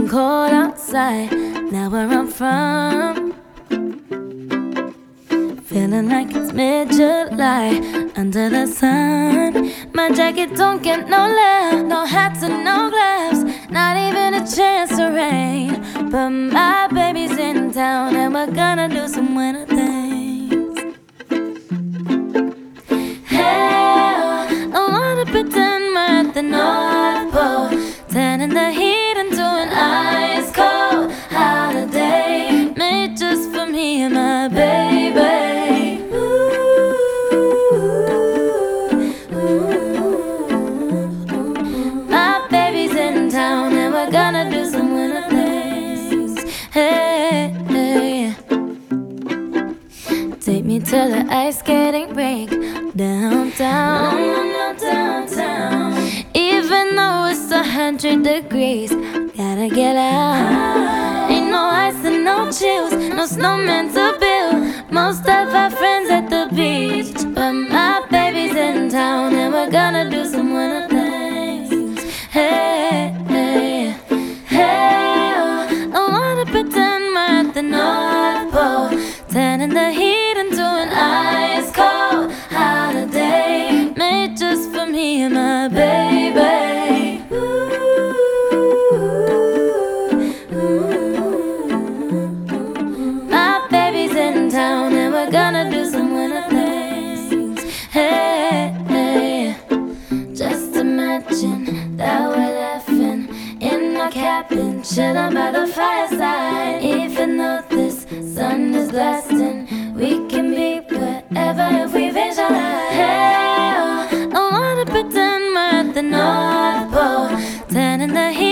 getting cold outside, now where I'm from. Feeling like it's mid-July, under the sun. My jacket don't get no love, no hats and no gloves, not even a chance to rain. But my baby's in town and we're gonna do some winter things. Hell, I wanna pretend we're at the North Pole, turning the heat into an ice cold holiday, made just for me and my baby. We're gonna do some winter things. Hey, hey. Take me to the ice skating rink downtown. Even though it's 100 degrees, gotta get out. Ain't no ice and no chills, no snowman to build. Most of our friends at the beach, but my baby's in town and we're gonna do some winter things. Hey, hey. Pretend we're at the North Pole, turning the heat into an ice cold holiday, made just for me and my baby. My baby's in town and we're gonna do some winter things. Hey, hey. Just imagine that we're laughing in our cabin, chilling by the fireside. Even though this sun is blasting, we can be wherever if we visualize. Hell, I wanna pretend we're at the North Pole, turning the heat